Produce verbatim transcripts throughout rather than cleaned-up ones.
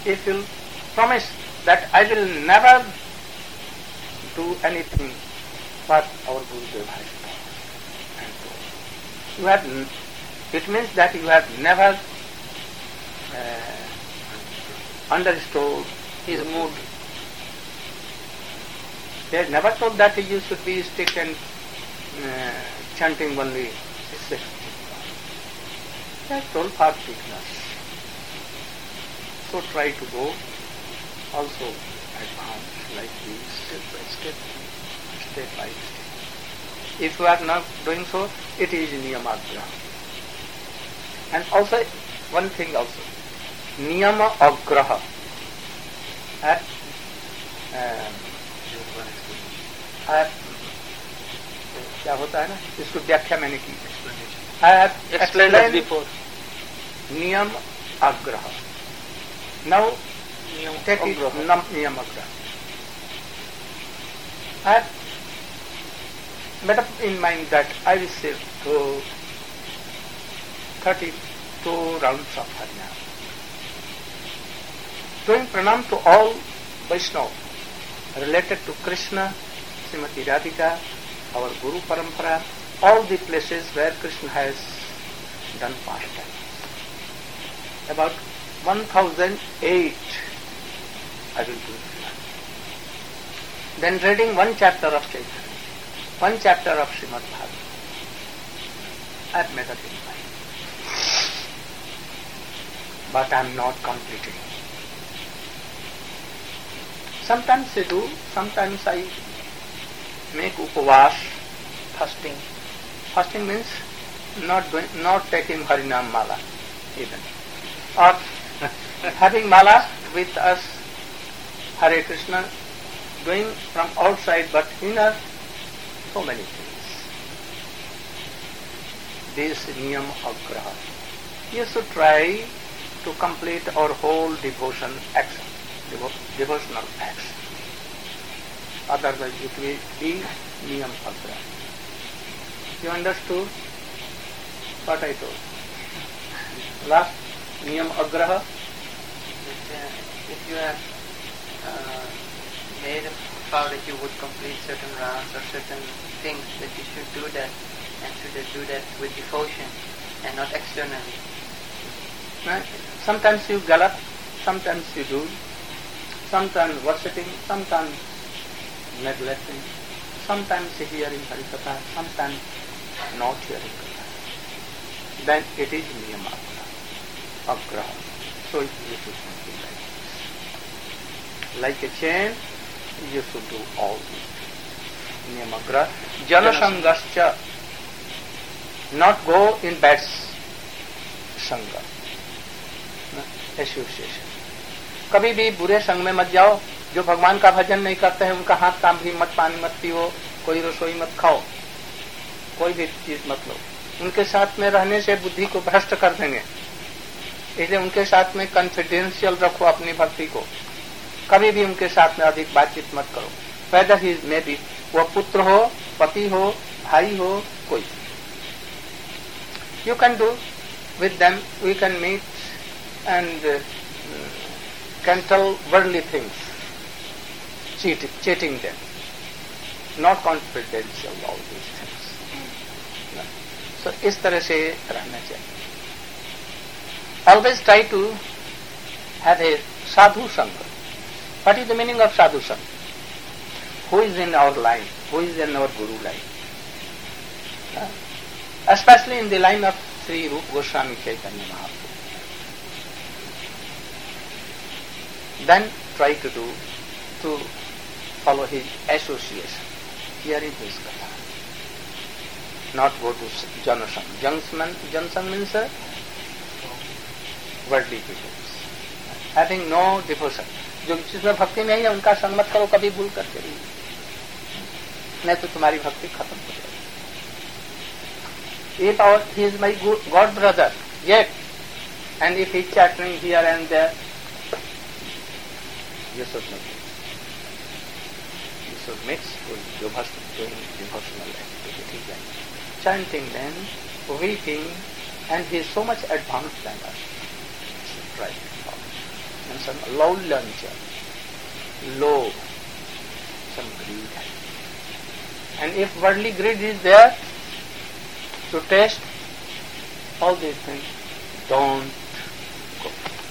if you promise that I will never do anything what our Gurudev has taught and told. You have, it means that you have never uh, understood his mood. He has never told that you should be strict and uh, chanting only six. He has told for fitness. So try to go also advance like this, step by step, step by step. If you are not doing so, it is niyamagraha. And also, one thing also, niyama agraha. At, uh, at, क्या होता है ना, इसको व्याख्या मैंने की. I have explained before. Niyam agraha. Now, take it niyam agraha. I have made up in mind that I will say to thirty-two rounds of Harinam. Doing pranam to all Vaishnava related to Krishna, Srimati Radhika, our Guru Parampara, all the places where Krishna has done pastimes. About one thousand eight I will do pranam. Then reading one chapter of Chaitanya, one chapter of Srimad Bhagavatam. I have made up in mind. But I am not completing. Sometimes I do, sometimes I make upavas, fasting. Fasting means not doing, not taking Harinam Mala even. Or having Mala with us, Hare Krishna, doing from outside but inner, so many things. This niyam agraha. You should try to complete our whole devotion action, devo- devotional action. Otherwise it will be niyam agraha. You understood what I told? Last, niyam agraha. That, uh, if you have uh, made a vow that you would complete certain rounds or certain things, that you should do that and should do that with devotion and not externally. Right? Sometimes you gallop, sometimes you do, sometimes worshipping, sometimes neglecting, sometimes hearing Harikatha, sometimes not hearing Katha. Then it is niyam agraha. agraha. So you should be like this. Like a chain, you should do all these things. Niyam agraha. Janasangascha. Not go in bad sangha. Association. कभी भी बुरे संग में मत जाओ. जो भगवान का भजन नहीं करते हैं उनका हाथ काम भी मत, पानी मत पियो, कोई रसोई मत खाओ, कोई भी चीज मत लो. उनके साथ में रहने से बुद्धि को भ्रष्ट कर देंगे. इसलिए उनके साथ में कॉन्फिडेंशियल रखो अपनी भक्ति को. कभी भी उनके साथ में अधिक बातचीत मत करो. वेदर ही मे बी, वो पुत्र हो, पति हो, भाई हो, कोई. You can do with them. We can meet and uh, can tell worldly things, cheat, cheating them, not confidential, all these things. No. So, इस तरह से रहना चाहिए. Always try to have a sadhu sangha. What is the meaning of sadhu sangha? Who is in our line? Who is in our guru line? No. Especially in the line of Sri Rupa Goswami Chaitanya Mahaprabhu. Then try to do, to follow his association, hearing his katha. Not go to Janasang. Janasang means uh, worldly people. Having no devotion. जो जिसमें भक्ति नहीं है उनका संग मत करो कभी भूल करके भी, नहीं तो तुम्हारी भक्ति खत्म हो जाएगी. If our, he is my God brother, yet, and if he is chattering here and there, you should not mix. You should mix with devotional activity like chanting then, weeping, and he is so much advanced than us. You should try to follow. and some laulancha, low, some greed. And if worldly greed is there to taste all these things, don't go.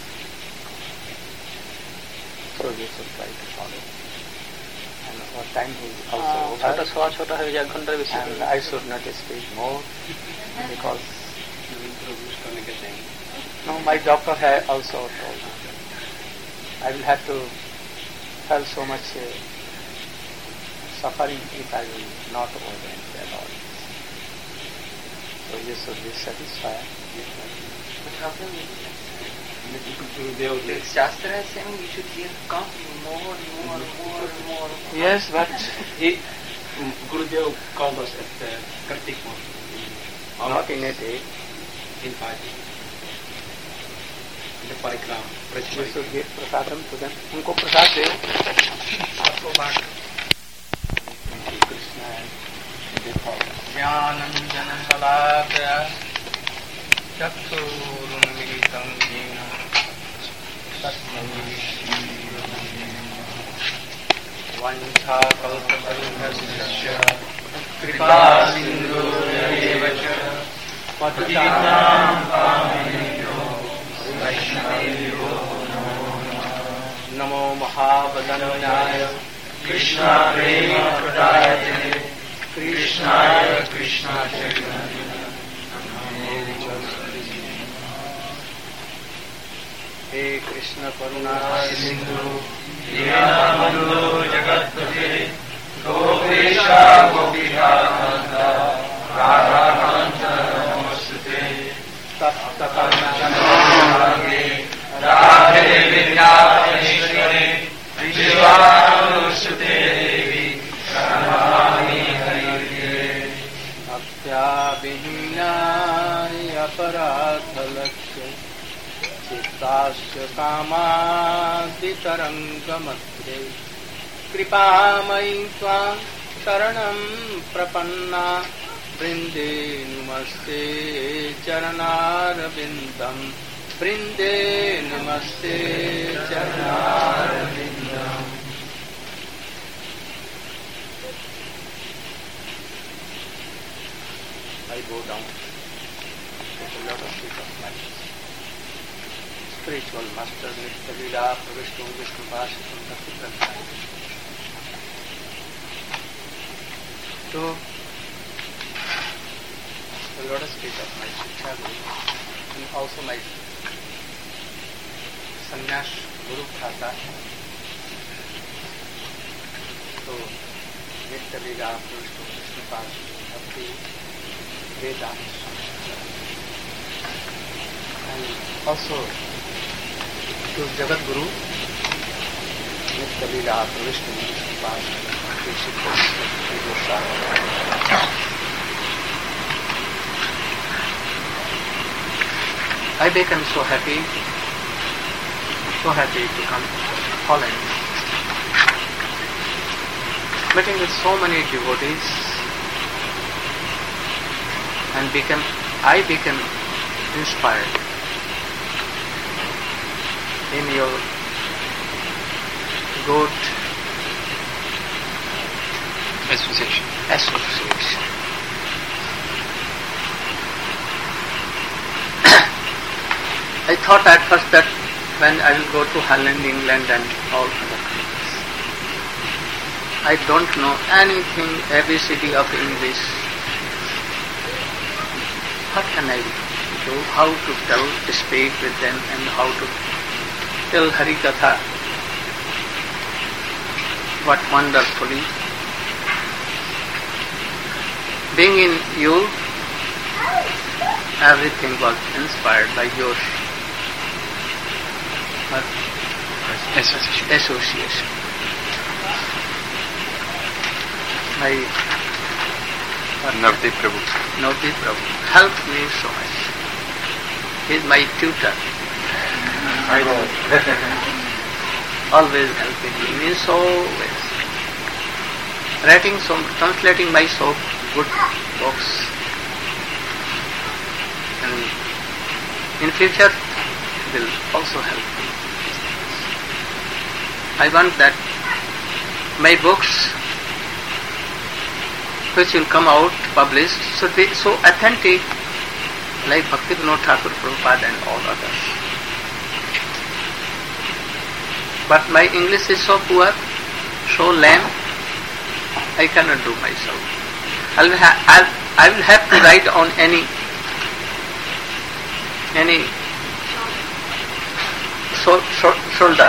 So you should try to follow. And our time is also over. छोटा सवा छोटा है एक घंटा भी And I should not speak more because no, my doctor has also told me I will have to feel so much uh, suffering if I will not obey the Lord. So you should be satisfied. But how can we the Shastra is saying you should give come more, more, more, more. Yes, but he Gurudev called us at the Kartik month. not in a day. In five days. The parikram. You should give prasadam to them. उनको प्रसाद दे. आपको बांट. Krishna and default. ज्ञानंजन शलाकया चक्षुरुन्मीलितं येन तस्मै वाञ्छाकल्पतरुभ्यश्च कृपासिन्धुभ्येव च पतितानां पावनेभ्यो वैष्णवेभ्यो नमो महावदनाय कृष्णा प्रेम प्रदायते कृष्णाय कृष्णा चैतन्य हे कृष्ण करुणा सिंधु दीनबंधु जगत्पते गोपेशा गोपीनाथ राधा कांत नमस्ते तप्त कांचन गंगे राधे विद्याधीश्वरे विश्वानुसुते देवी प्रणमामि हरिप्रिये भक्त्याविहीनाय अपराधलक्ष्य चित्तास्य कामादितरङ्गमध्ये कृपामयि त्वां शरणं प्रपन्ना वृन्दे नमस्ते चरणारविन्दं वृन्दे नमस्ते चरणारविन्दम् I go down to the lotus feet of my spiritual master, Nitya Leela, Pravishnu, Vishnu Bhashitam, Bhakti Prasad. So, the lotus feet of my Shiksha Guru and also my Sannyas Guru Bhata. So, Nitya Leela, Pravishnu, Vishnu Bhashitam, Bhakti Vedanta. And also to Jagat Guru, Nitya Leela, Pravishnu, Vishnu Bhashitam, Bhakti Goswami. I became so happy, so happy to come to Holland, meeting with so many devotees, and became, I became inspired in your good association. association. I thought at first that when I will go to Holland, England and all other countries, I don't know anything, A B C D of English. What can I do? How to tell, to speak with them and how to tell Hari Katha? What wonderfully. Being in you, everything was inspired by your Association. association. My Navdeep Prabhu. Navdeep Prabhu helped me so much. He is my tutor. I know. Always helping me in so ways. Writing some, translating my so good books. And in future will also help me. I want that my books which will come out published should be so authentic like Bhaktivinoda Thakur Prabhupada and all others. But my English is so poor, so lame, I cannot do myself. I will, ha- I'll, I will have to write on any any so, so, shoulder.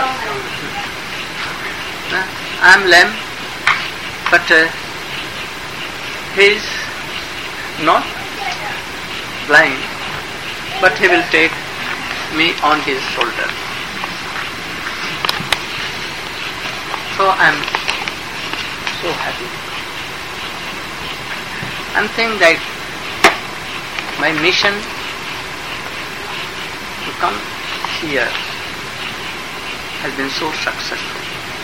I am lame, but uh, he is not blind, but he will take me on his shoulder. So I am so happy. I think that my mission to come here has been so successful.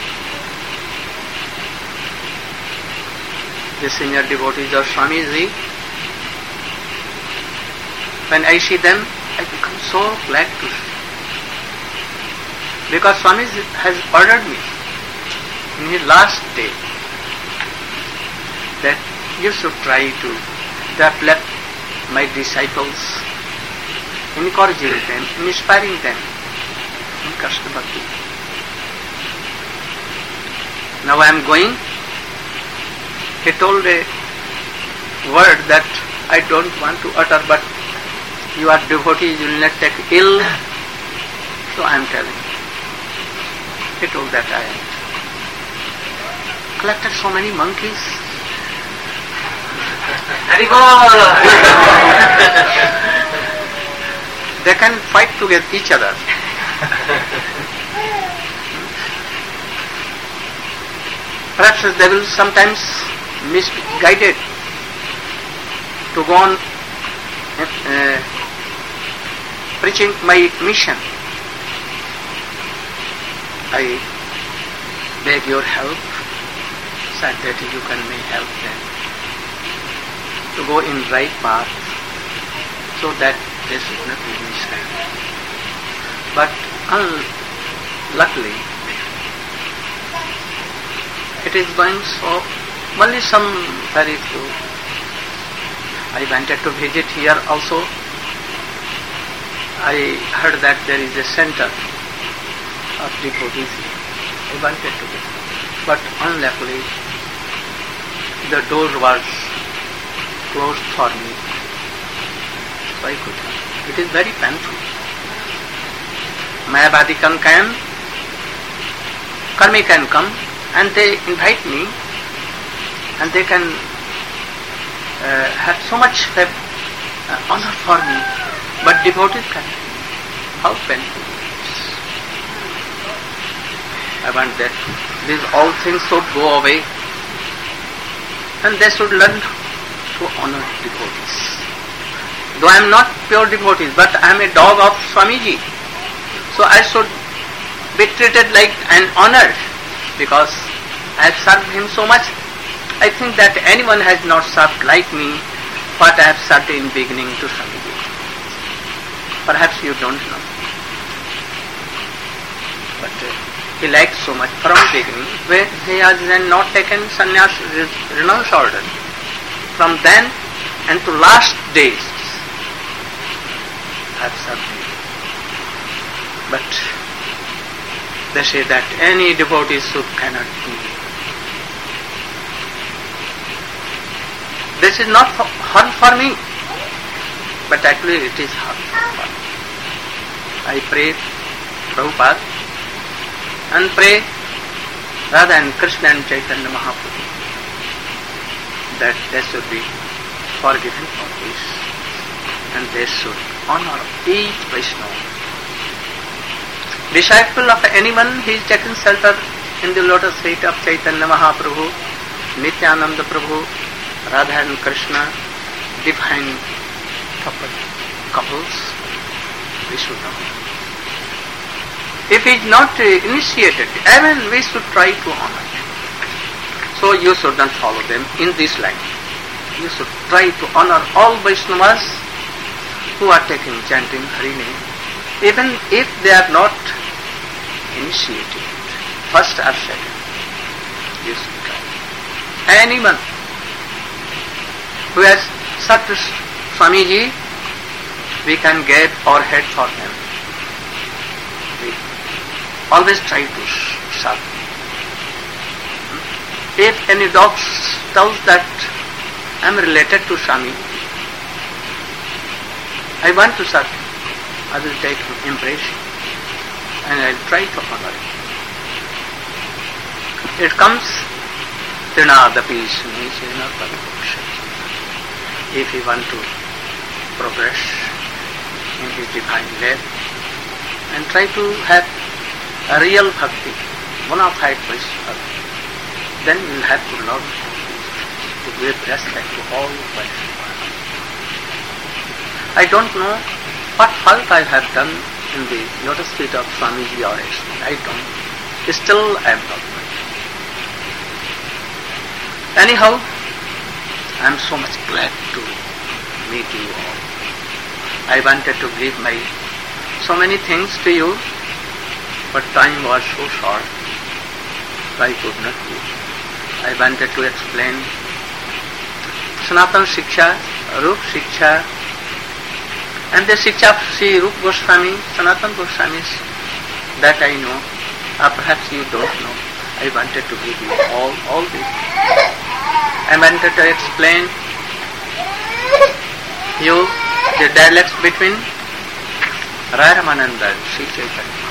The senior devotees of Swamiji, when I see them, I become so glad to see. Because Swamiji has ordered me in his last day that you should try to develop my disciples, encouraging them, inspiring them in Krishna Bhakti. Now I am going. He told a word that I don't want to utter, but you are devotees, you will not take ill. So I am telling. He told that I collected so many monkeys. They can fight together each other. Perhaps they will sometimes misguided to go on uh, preaching my mission. I beg your help so that you can may help them to go in right path so that they should not be misled. But unluckily, it is going so, only some very few. I wanted to visit here also. I heard that there is a center of devotees here. I wanted to visit. But unluckily, the door was closed for me. So I could not. It is very painful. Mayavadi can come, Karmi can come, and they invite me, and they can uh, have so much uh, honor for me, but devotees can. How painful it is. I want that these all things should go away, and they should learn to honor devotees. Though I am not pure devotees, but I am a dog of Swamiji, so I should be treated like an honor, because I have served him so much. I think that anyone has not served like me what I have served in beginning to Swamiji. Perhaps you don't know. But uh, he liked so much from beginning, where he has then not taken sannyas, renounced order. From then and to last days, I have served him. But they say that any devotee should cannot be. This is not hard for me, but actually it is hard for me. I pray Prabhupada and pray Radha and Krishna and Chaitanya Mahaprabhu that they should be forgiven for this, and they should honor each Vaishnava. Disciple of anyone, he is taken shelter in the lotus feet of Chaitanya Mahaprabhu, Nityananda Prabhu, Radha and Krishna, divine couple, couples, we should know. If he is not uh, initiated, even we should try to honor him. So you should not follow them in this line. You should try to honor all Vaishnavas who are taking chanting Hari name, even if they are not initiated. first or second. You should try. Anyone who has said to Swamiji, we can get our head for him. We always try to serve. If any dog tells that I am related to Swami, I want to serve him, I will take impression and I will try to honor him. It comes, Trinadapi Sunishena Paripurusha. If we want to progress in his divine life and try to have a real bhakti, bona fide Vaishnava, then we will have to love, to give respect to all Vaishnavas. I don't know what fault I have done in the lotus feet of Swamiji or Ashwin. I don't know. Still I am not knowing. Anyhow, I am so much glad to meet you all. I wanted to give my so many things to you, but time was so short, I could not do. I wanted to explain Sanatana Shiksha, Rup Shiksha, and the Shiksha of Sri Rup Goswami, Sanatana Goswami, that I know, or perhaps you don't know. I wanted to give you all, all this. I wanted to explain you the dialects between Raya Ramananda and Sri Chaitanya.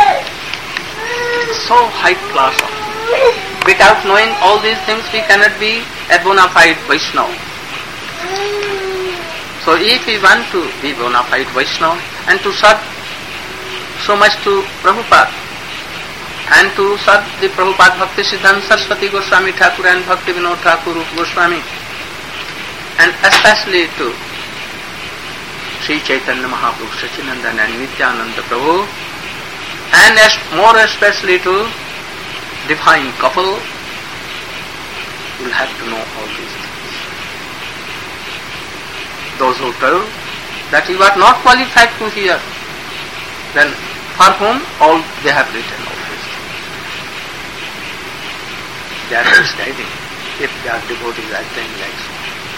So high class of things. Without knowing all these things, we cannot be a bona fide Vaishnava. So if we want to be bona fide Vaishnava and to serve so much to Prabhupada and to serve the Prabhupada Bhakti Siddhanta Saraswati Goswami Thakur and Bhakti Vinod Thakur Rup Goswami, and especially to Sri Chaitanya Mahaprabhu Sachinandan and Nityananda Prabhu, and as more especially to divine couple, you will have to know all these things. Those who tell that you are not qualified to hear, then for whom all they have written all these things. They are misguiding if they are devotees as then like so.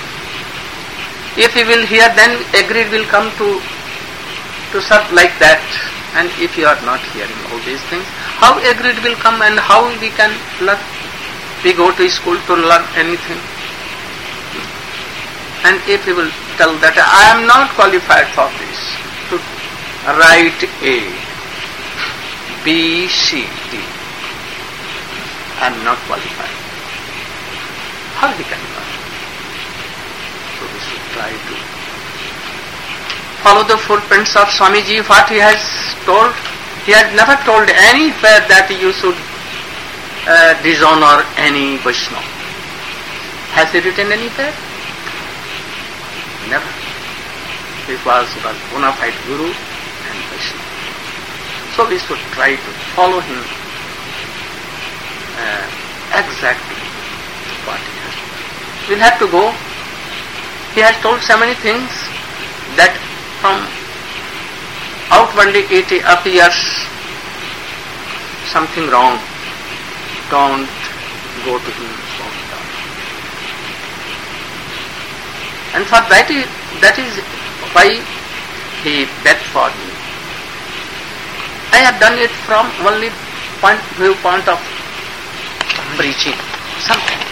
If we will hear, then agreed will come to to serve like that. And if you are not hearing all these things, how agreed will come and how we can learn? We go to school to learn anything. And if we will tell that I am not qualified for this, to write A, B, C, D, I am not qualified. How we can learn? So we should try to follow the footprints of Swamiji, what he has told. He has never told anywhere that you should uh, dishonor any Vaishnava. Has he written anywhere? Never. He was a bona fide Guru and Vaishnava. So we should try to follow him uh, exactly what he has told. We'll have to go. He has told so many things that from outwardly it appears something wrong. Don't go to him so down. And for that is, that is why he begged for me. I have done it from only point viewpoint of preaching something.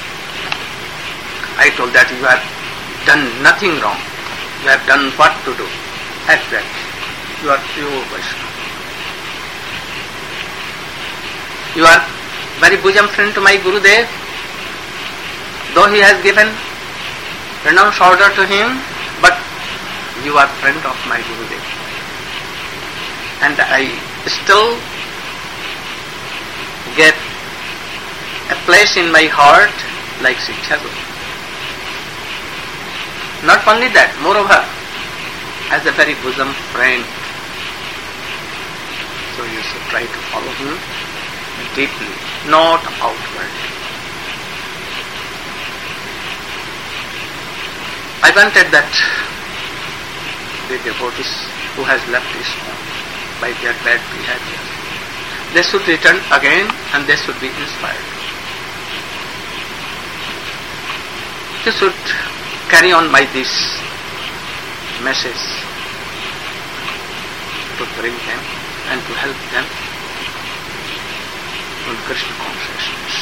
I told that you have done nothing wrong. You have done what to do. Exactly. You are pure Vaishnava. You are very bosom friend to my Gurudev. Though he has given renounced order to him, but you are friend of my Gurudev. And I still get a place in my heart like Shiksha Guru. Not only that, moreover, as a very bosom friend. So you should try to follow him deeply, not outwardly. I wanted that the devotees who has left his home by their bad behavior, they should return again and they should be inspired. They should carry on by this message to bring them and to help them in Krishna consciousness.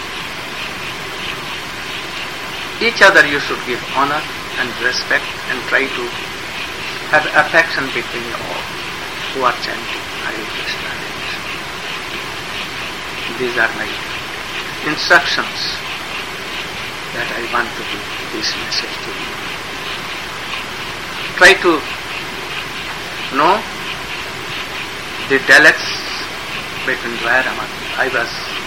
Each other you should give honor and respect and try to have affection between you all who are chanting Hare Krishna, Hare Krishna. These are my instructions that I want to give this message to you. Try to know the dialects between Dwaya Raman. I was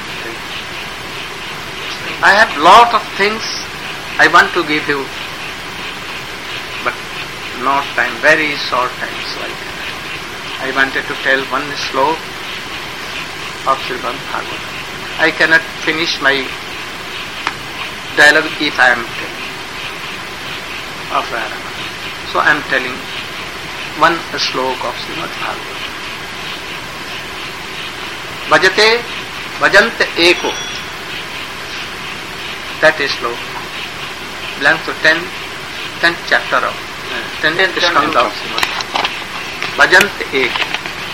I have lot of things I want to give you, but not time, very short time, so I cannot. I wanted to tell one sloka of Srimad Bhagavatam. I cannot finish my dialogue if I am telling of Dwaya Raman. So I am telling one sloka of Srimad Bhagavatam. Bhajate bhajant eko. That is sloka belongs to tenth, tenth chapter of tenth skanda of Srimad Bhajant eko.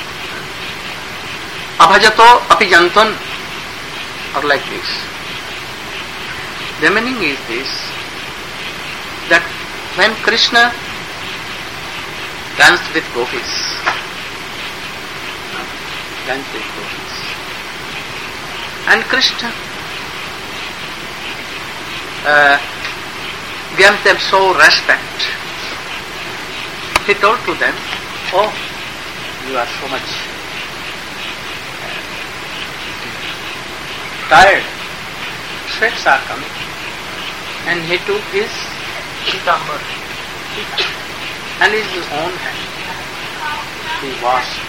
Abhajato api jantun, or like this. The meaning is this, that when Krishna danced with gopis, danced with gopis, and Krishna uh, gave them so respect, he told to them, oh, you are so much tired, sweats are coming, and he took his pitambar and his own hand he washed.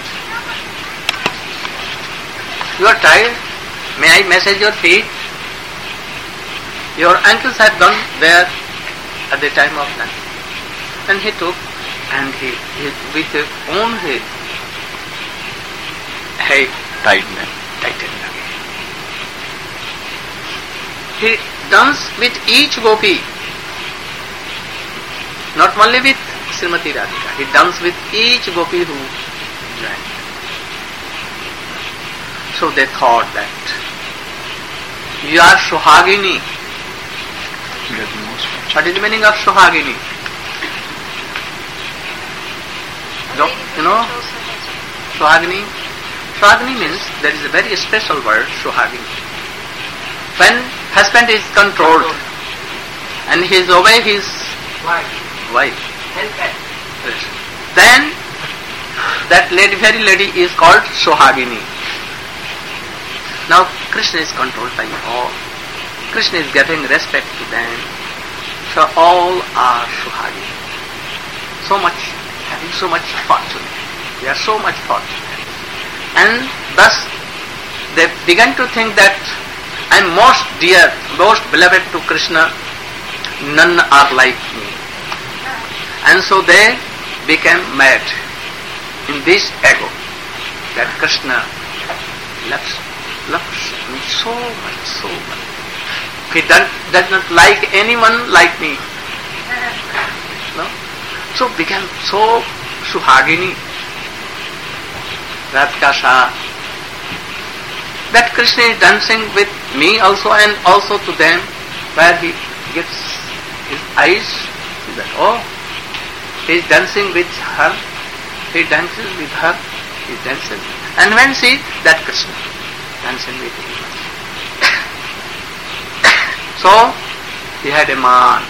You are tired? May I massage your feet? Your ankles have gone there at the time of night. And he took and he, he with his own head, he tied them, tightened them. He danced with each gopi, not only with Srimati Radhika, he danced with each gopi who joined. So they thought that you are Suhagini. What is the meaning of Suhagini? You know, Suhagini? Suhagini means there is a very special word, Suhagini. When husband is controlled and he is away his wife, wife. then that lady, very lady is called Suhagini. Now Krishna is controlled by all. Krishna is giving respect to them. So all are Suhagini. So much, having so much fortunate. They are so much fortunate. And thus they began to think that I am most dear, most beloved to Krishna, none are like me. And so they became mad in this ego that Krishna loves, loves me so much, so much. He does, does not like anyone like me. No? So became so Suhagini, Radhika Shah, that Krishna is dancing with me also and also to them, where he gives his eyes to that. Oh, he is dancing with her, he dances with her, he dances. And when she, that Krishna, dancing with him. So, he had a man.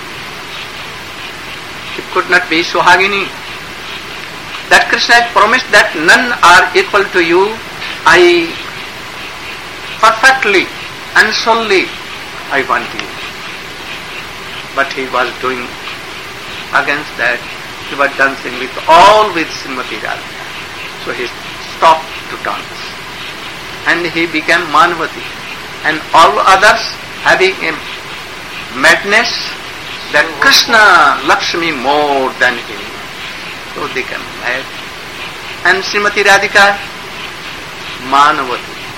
It could not be Suhagini. That Krishna had promised that none are equal to you. I perfectly and solely I want you. But he was doing against that. He was dancing with all with Srimati Radhika. So he stopped to dance. And he became Manavati. And all others having a madness that Krishna loves me more than him. So they became mad. And Srimati Radhika, Manavati.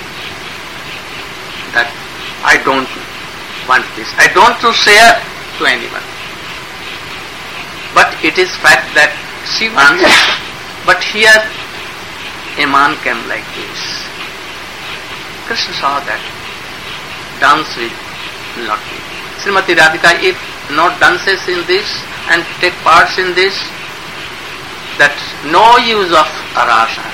I don't want this. I don't to share to anyone. But it is fact that she wants. But here a man came like this. Krishna saw that dance will not be. Srimati Radhika, if not dances in this and take parts in this, that's no use of rasa.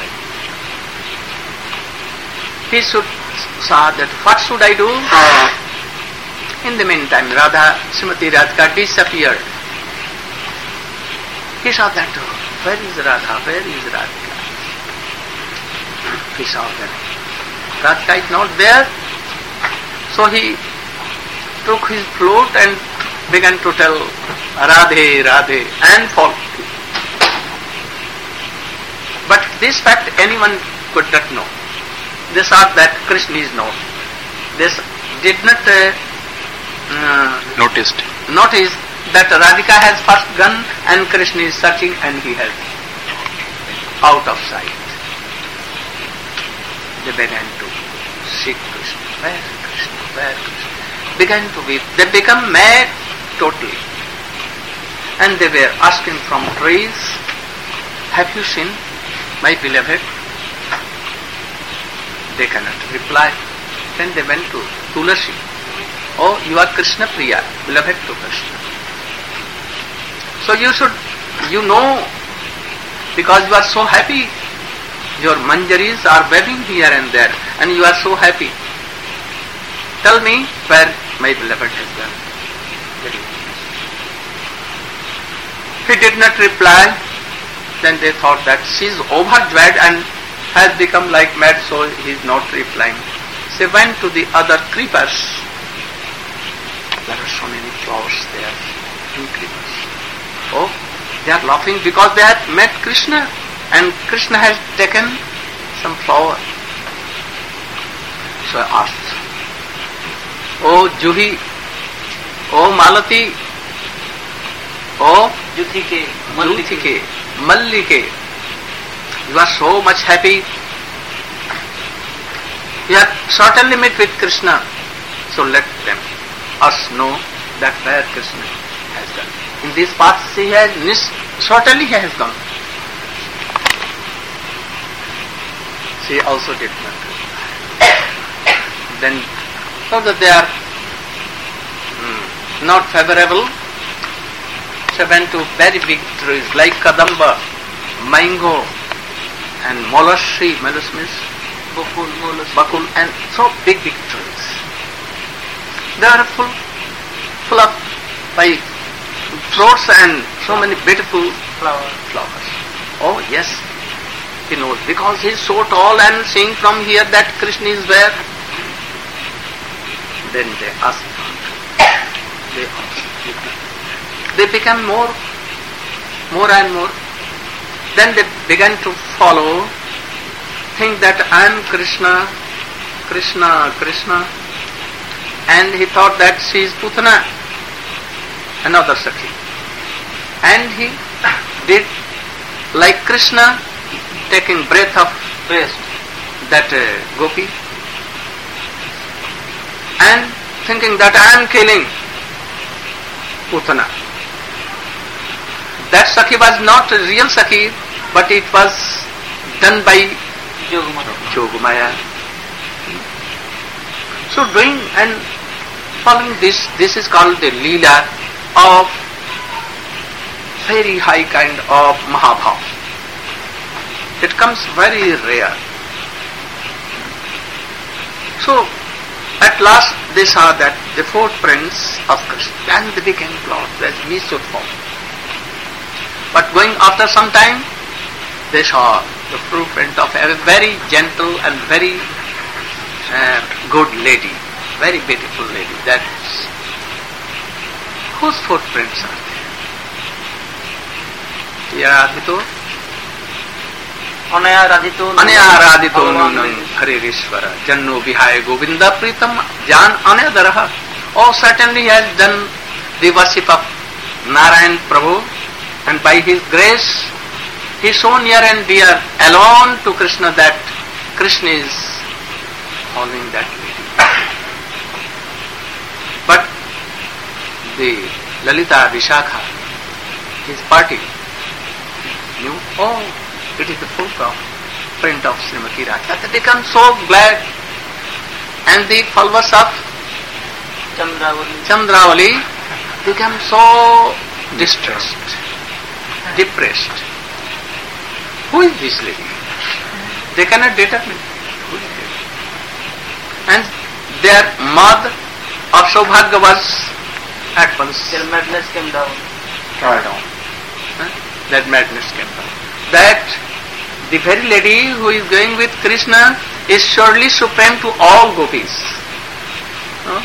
He should saw that what should I do? In the meantime, Radha, Srimati Radhika disappeared. He saw that, oh, where is Radha? Where is Radhika? He saw that Radhika is not there. So he took his flute and began to tell Radhe, Radhe and followed. But this fact anyone could not know. They thought that Krishna is known. They did not uh, uh, Noticed. notice that Radhika has first gone and Krishna is searching and he has out of sight. They began to seek Krishna. Where Krishna? Where Krishna? Began to weep. They become mad totally. And they were asking from trees, have you seen my beloved? They cannot reply. Then they went to Tulasi. Oh, you are Krishna Priya, beloved to Krishna. So you should, you know, because you are so happy, your manjaris are waving here and there, and you are so happy. Tell me where my beloved has gone. He did not reply. Then they thought that she is overjoyed and has become like mad, so he is not replying. They went to the other creepers. There are so many flowers there in creepers. Oh, they are laughing because they have met Krishna and Krishna has taken some flower. So I asked, oh Juhi, oh Malati, oh Juthike, Juthike, Mallike, you are so much happy. You have certainly met with Krishna. So let them, us know that where Krishna has gone. In this path he has, certainly he has gone. She also did not reply. Then, so that they are hmm, not favorable, she went to very big trees like Kadamba, Mango, and Molossi, Molossi means Bakul, Molossi, Bakul, and so big, big trees. They are full, full of by fruits and so many beautiful flowers. flowers. Oh yes, he knows because he is so tall and seeing from here that Krishna is where. Then they asked, they asked, they became more, more and more. Then they began to follow, think that I am Krishna, Krishna, Krishna, and he thought that she is Putana, another Sakhi. And he did like Krishna, taking breath of Breast. that uh, Gopi, and thinking that I am killing Putana. That Sakhi was not a real Sakhi, but it was done by Yogamaya. Yogamaya. So doing and following this, this is called the Leela of very high kind of Mahabhav. It comes very rare. So at last they saw that the footprints of Krishna, and they became close as we should form. But going after some time, they saw the footprint of a very gentle and very uh, good lady, very beautiful lady. That's whose footprints are there? Yaradhito, Anayaradhito. Anayaradhito nunam Haririshvara Janno Vihaya Govinda Pritam Jan Anayadaraha. Oh, certainly he has done the worship of Narayan Prabhu, and by his grace he is so near and dear alone to Krishna that Krishna is following that lady. But the Lalita Vishakha, his party, knew, oh, it is the photograph, print of Srimati Radhika. They become so glad. And the followers of Chandravali. Chandravali become so distressed, depressed. Who is this lady? They cannot determine who is it. And their mother of Saubhagya was at once Their madness came down. carried on. Huh? That madness came down. That the very lady who is going with Krishna is surely supreme to all gopis. Huh?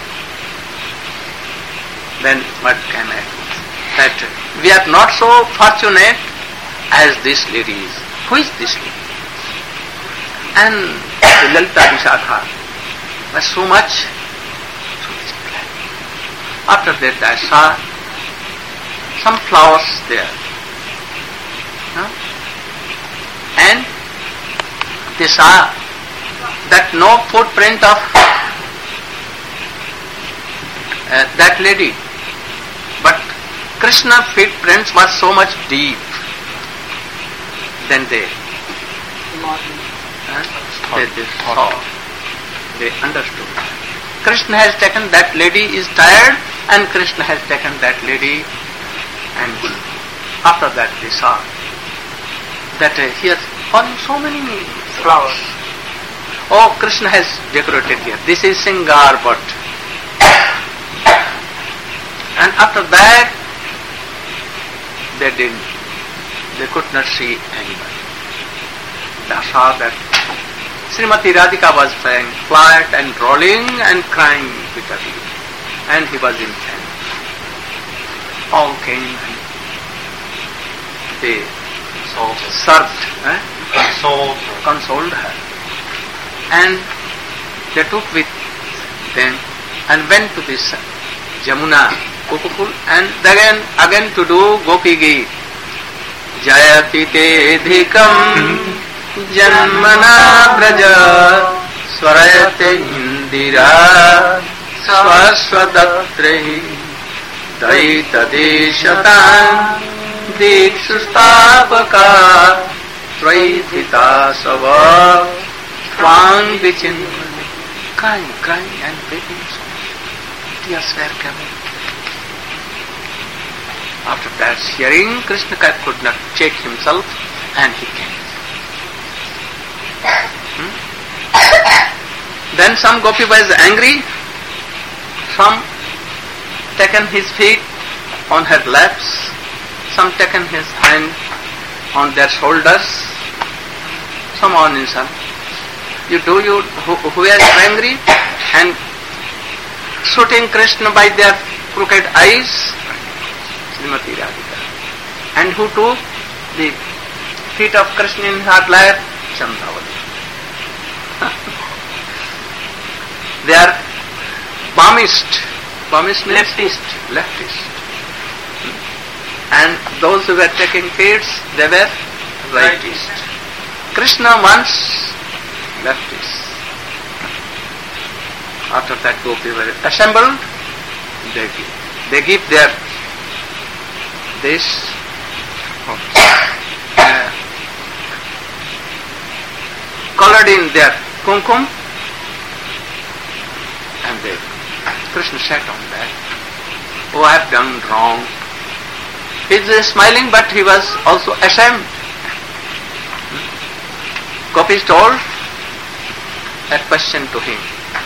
Then what can I do? That we are not so fortunate as this lady is. Who is this lady? And the Lalita Vishakha was so much so glad. After that I saw some flowers there. Huh? And they saw that no footprint of uh, that lady, but Krishna's footprints was so much deep. Then they, uh, they, they saw, they understood. Krishna has taken that lady is tired, and Krishna has taken that lady, and after that they saw that uh, he has fallen so many flowers. Oh, Krishna has decorated here. This is Singar Bhatt. And after that, they didn't, they could not see anybody. They saw that Srimati Radhika was lying flat and rolling and crying bitterly. And he was in pain. All came and they served, eh? Consoled. consoled her. And they took with them and went to this Jamuna Kukukul and again again to do Gopi Geet. Jayati te dhikam janmana braja swarayate indira swaswadatrehi daita deshatan dikshustapaka traithita sava twang vichin, crying, crying and weeping so much. Tears were coming. After that hearing, Krishna could not check himself and he came. Hmm? Then some gopi was angry, some taken his feet on her laps, some taken his hand on their shoulders, some on insult. You do you who, who are angry and shooting Krishna by their crooked eyes, Srimati Radhika. And who took the feet of Krishna in her lap, Chandravali. They are Bamist, Bamist means leftist, leftist. And those who were taking feet, they were rightist. Krishna wants leftist. After that gopi were assembled, they give, they give their this uh, colored in their kumkum, and they Krishna sat on that. Oh, I have done wrong. He is smiling, but he was also ashamed. Gopis told a question to him.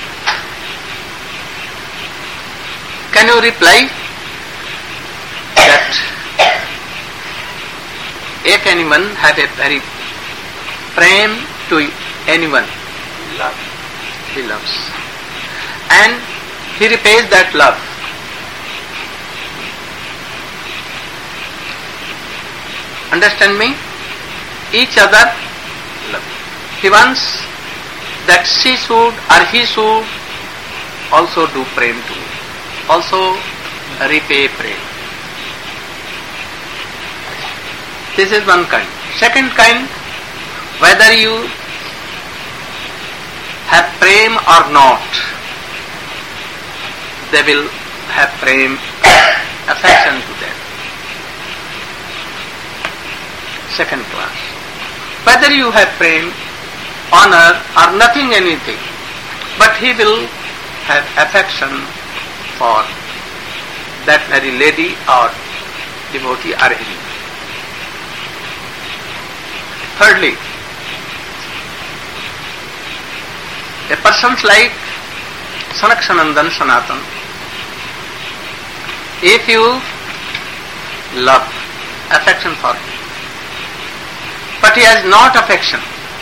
Can you reply that if anyone have a very prem to anyone, love, he loves, and he repays that love. Understand me? Each other love. He wants that she should or he should also do prem to me, also repay prem. This is one kind. Second kind, whether you have prem or not, they will have prem, affection to them. Second class. Whether you have prem, honor or nothing, anything, but he will have affection for that very lady or devotee or anyone. Thirdly, a person like Sanaksanandan Sanatan, if you love, affection for him, but he has not affection,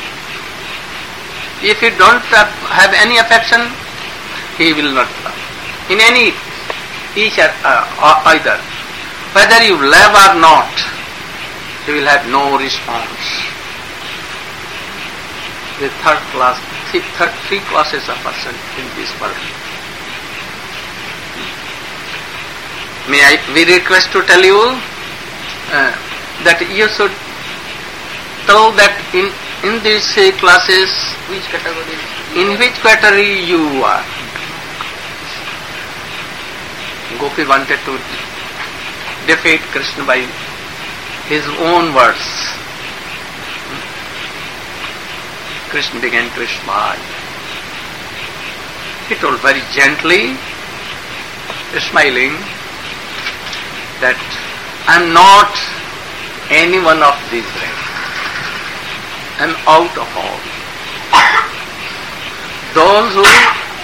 if you don't have any affection, he will not love. In any, each or uh, either, whether you love or not, he will have no response. The third class, three, third, three classes of person in this world. May I we request to tell you uh, that you should tell that in in these uh, classes, Which category? in which category you are. Gopi wanted to defeat Krishna by his own words. Krishna began to smile. He told very gently, smiling, that I am not any one of these ranks. I am out of all. Those who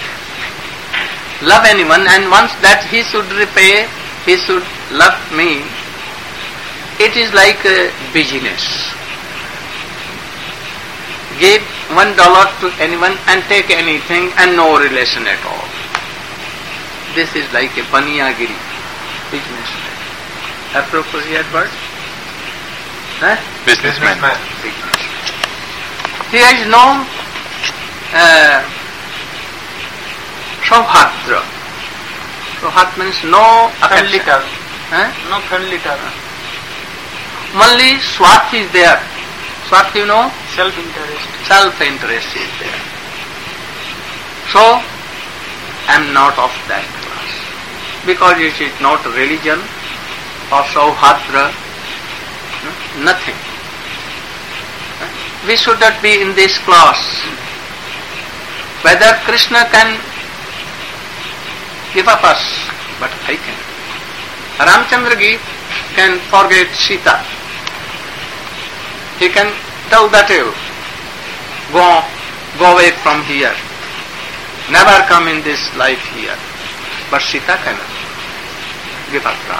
love anyone and wants that he should repay, he should love me, it is like a business. Give one dollar to anyone and take anything and no relation at all. This is like a baniyagiri, business. Appropriate word? Huh? Businessman. Business. He has no uh, Saubhadra. Saubhadra means no Friendly affection. term. Huh? No friendly term. Only swath is there. Swath, you know? Self-interest. Self-interest is there. So, I am not of that class. Because it is not religion or Saubhadra, nothing. We should not be in this class. Whether Krishna can give up us, but I can. Ramchandra can forget Sita. He can tell that you go, go away from here. Never come in this life here. But Sita cannot give up Ram.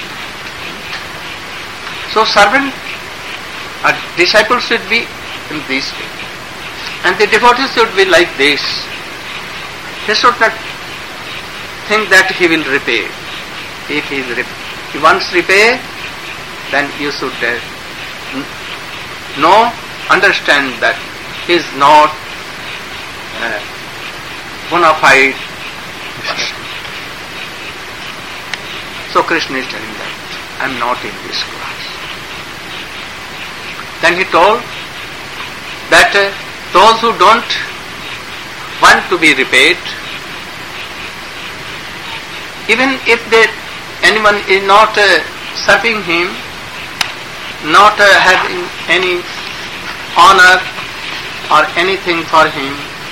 So servant, a disciple should be in this way. And the devotee should be like this. He should not think that he will repay. If he, is rep- he wants repay, then you should uh, know, understand that he is not uh, bona fide person. So Krishna is telling that, I am not in this class. Then he told that uh, those who don't want to be repaid, even if they, anyone is not uh, serving him, not uh, having any honor or anything for him,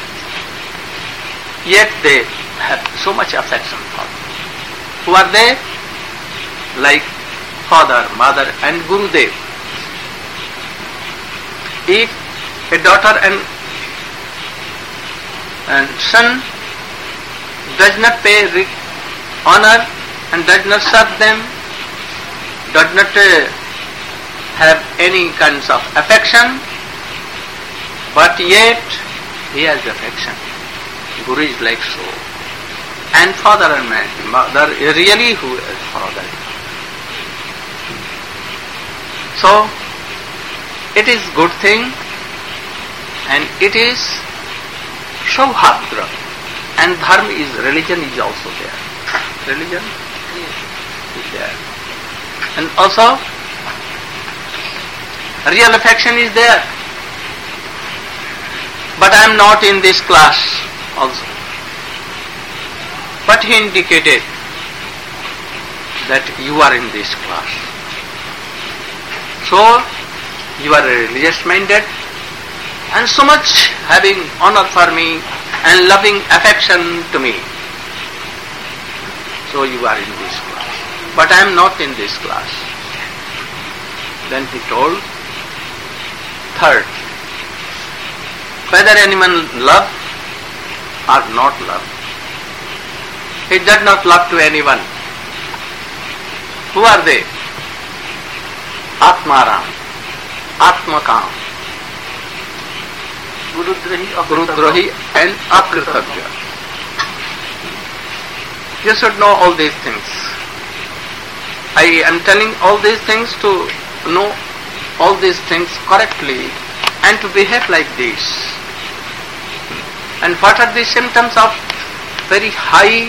yet they have so much affection for him. Who are they? Like father, mother and Gurudev. If a daughter and, and son does not pay re- honor and does not serve them, does not uh, have any kinds of affection, but yet he has affection. Guru is like so. And father and mother really who is father. So, it is good thing and it is Saubhadra. And dharma is, religion is also there. Religion is there. And also, real affection is there. But I am not in this class also. but he indicated that you are in this class. So, you are religious minded and so much having honor for me and loving affection to me. So you are in this class. But I am not in this class. Then he told, third, whether anyone love or not love. He does not love to anyone. Who are they? Atmaram, Atmakam, Gurudrohi and Akritagya. You should know all these things. I am telling all these things to know all these things correctly and to behave like this. And what are the symptoms of very high,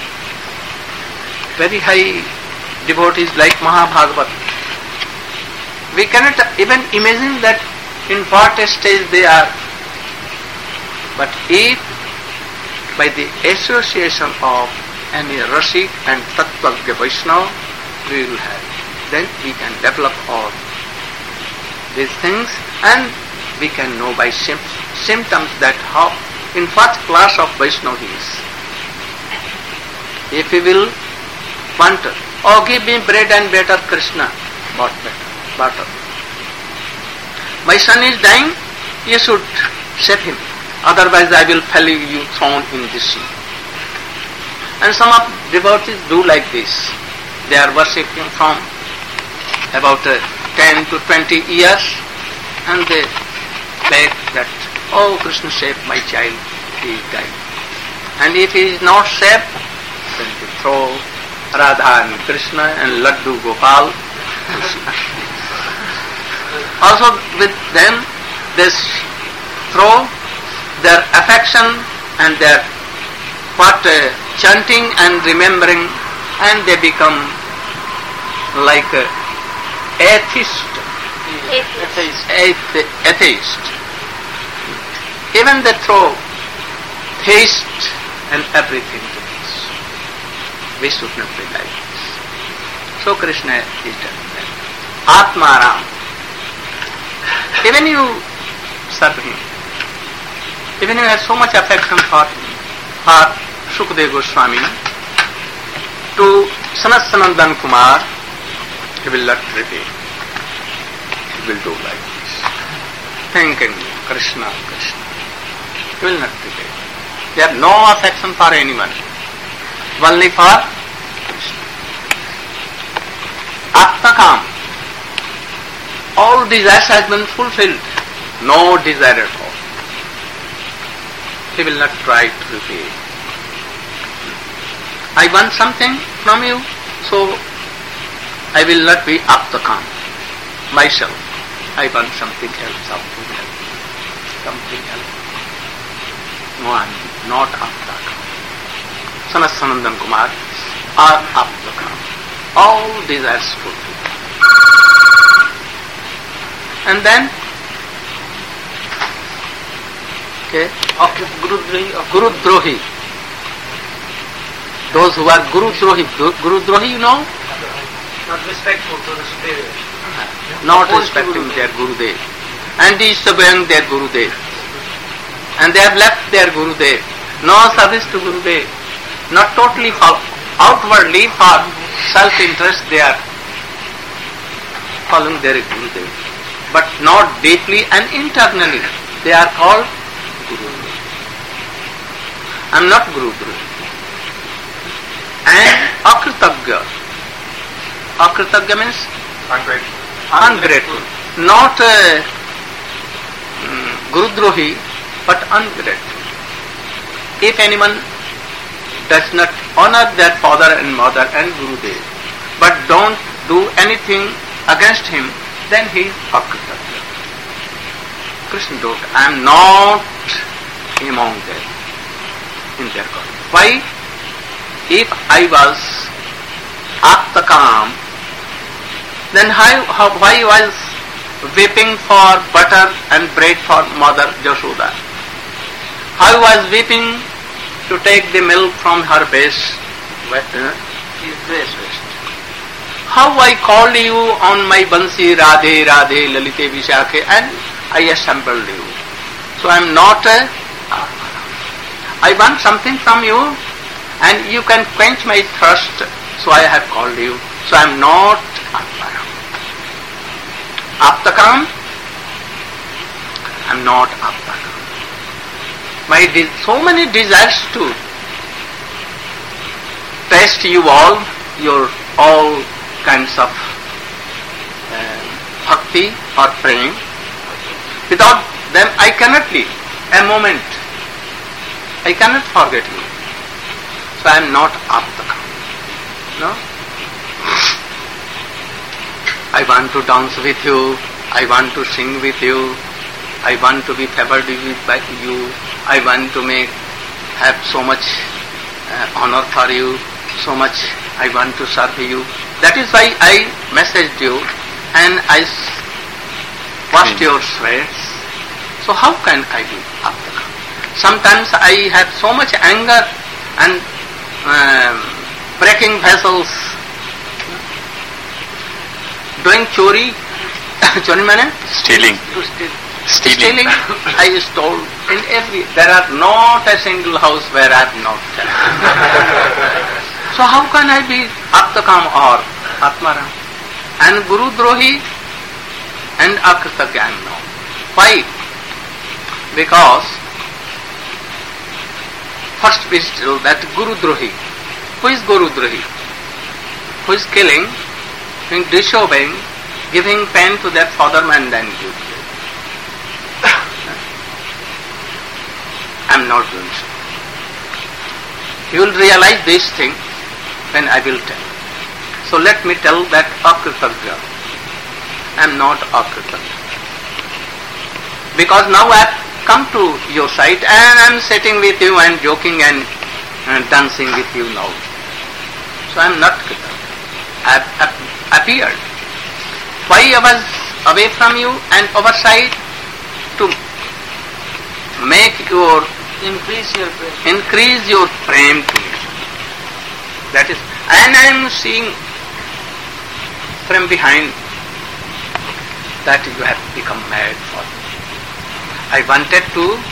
very high devotees like Mahabhagavat? We cannot even imagine that in what stage they are. But if by the association of any Rasik and Tattvagya Vaishnava we will have, then we can develop all these things and we can know by sim- symptoms that how, in what class of Vaishnava he is. If he will want, oh give me bread and butter, Krishna, what better, butter. My son is dying, you should save him, otherwise I will fell you thrown in the sea. And some of devotees do like this. They are worshipping from about uh, ten to twenty years and they beg that, oh Krishna save my child, he is dying. And if he is not saved, then they throw Radha and Krishna and Laddu Gopal. Also with them they throw their affection and their what uh, chanting and remembering, and they become like uh, atheist. Atheist. Athe- atheist. Even they throw taste and everything to this. We should not be like this. So Krishna is telling them, Atmaram. Even you serve him, even you have so much affection for him, for Shukadeva Goswami, to Sanat Sanandan Kumar, he will not repeat. He will do like this. Thanking Krishna, Krishna. He will not repeat. They have no affection for anyone, only for Krishna. Atmakam. All desires has been fulfilled. No desire at all. He will not try to repay. I want something from you, so I will not be Aptakam myself. I want something else, something else, something else. No, I am not Aptakam. Sanat Sanandan Kumar are Aptakam. All desires fulfilled. And then okay, Gurudrohi, Gurudrohi. Those who are Gurudrohi, Gurudrohi, you know? Not respectful to the superior. Not respecting their Gurudev. And disobeying their Gurudev. And they have left their Gurudev. No service to Gurudev. Not totally for, outwardly for self-interest they are following their Gurudev. But not deeply and internally. They are called Guru. I am not Guru Guru. And Akritagya. Akritagya means Ungrateful. ungrateful. Not uh, um, Gurudrohi, but ungrateful. If anyone does not honor their father and mother and Gurudev, but don't do anything against him, then he is Akritagya. Krishna told, I am not among them in their God. Why? If I was Aptakam, then how, how, why was weeping for butter and bread for Mother Yashoda? How was weeping to take the milk from her breast, uh, his breast. How I called you on my Bansi, Radhe, Radhe, Lalite, Vishakhe, and I assembled you. So I am not a I want something from you, and you can quench my thirst, so I have called you. So I am not Atmaram. Aptakam, I am not Aptakam. My de- so many desires to test you all, your all kinds of uh, bhakti or praying. Without them I cannot live a moment. I cannot forget you. So I am not Aptakam. No? I want to dance with you. I want to sing with you. I want to be favored with by you. I want to make have so much uh, honor for you. So much I want to serve you. That is why I messaged you and I washed mm. your sweats. So how can I be Aptakam? Sometimes I have so much anger and um, breaking vessels, doing chori, chori means stealing. To steal. Stealing. Stealing, I stole in every. There are not a single house where I have not stealed. So how can I be Aptakam or Atmaram? And Guru Drohi and Akritagya I am not. Why? Because first we still that Guru Drohi. Who is Guru Drohi? Who is killing, doing disobeying, giving pain to their fatherman than you. I am not doing so. You will realize this thing when I will tell. So let me tell that Akritagya. I am not Akritagya. Because now I have come to your side and I am sitting with you and joking and uh, dancing with you now. So I am not Kritagya. I have appeared. Why I was away from you and overside? To make your increase your prem. increase your prem to me. That is, and I am seeing from behind that you have become mad for me. I wanted to